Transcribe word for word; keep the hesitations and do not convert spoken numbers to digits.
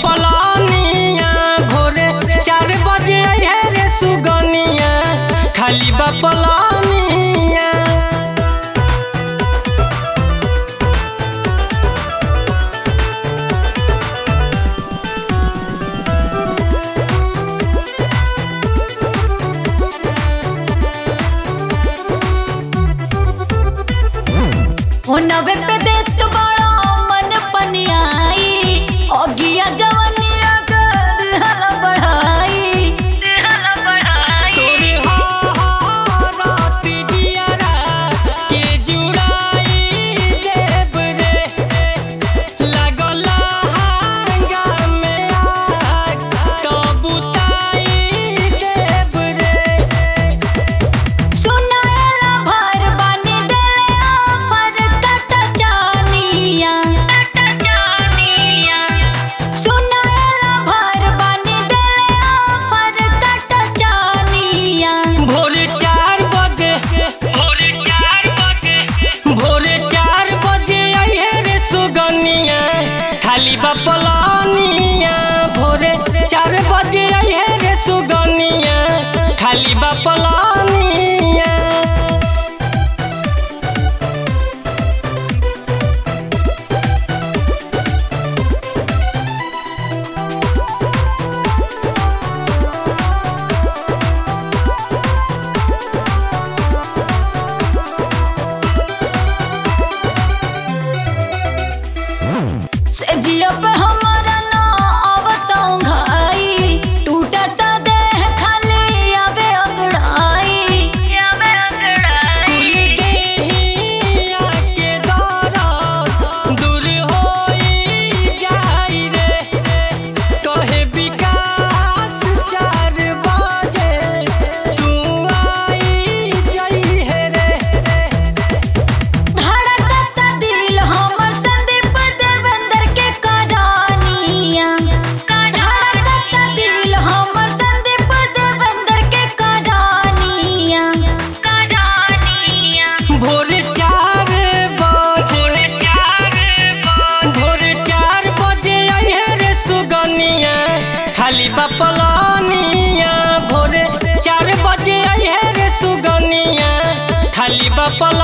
पलानिया भोरे चार बजे है रे सुगनिया खाली बा पलानिया। ओ नवे पे देत बड़ा मन पनियाई ओगिया जवनिया कर हला बढ़ाई हला बढ़ाई तोरे हाथ जियारा के जुड़ाई देव रे लगला हांगा में आग तो बुताई देव रे। सुनाएला भर बानी देले ऑफर कट जानिया कट जानिया सुनाएला भर बानी देले ऑफर कट जानिया। भोर चार बजे भोर चार बजे भोर चार बजे आई है रे सुगनिया खाली बा पलानिया भोरे चार बजे आई है रे सुगनिया खाली बा पलानिया। से जिया पे हमारा ना आवताऊं घाई टूटता देह खाली आवे अंगड़ाई आवे अंगड़ाई कुल देहिया के दर्द दूर होई जाई रे कहे विकास चार बजे तू आई जाई है रे। धड़कता दिल हमर संदीप देवेंद्र के करानिया धड़कता दिल हमर संदीप देवेंद्र के करानिया करानिया। भोर चार बजे भोर चार बजे आई है रे सुगनिया खाली बा पलानिया भोरे चार बजे आई है रे सुगनिया खाली बा पलानिया।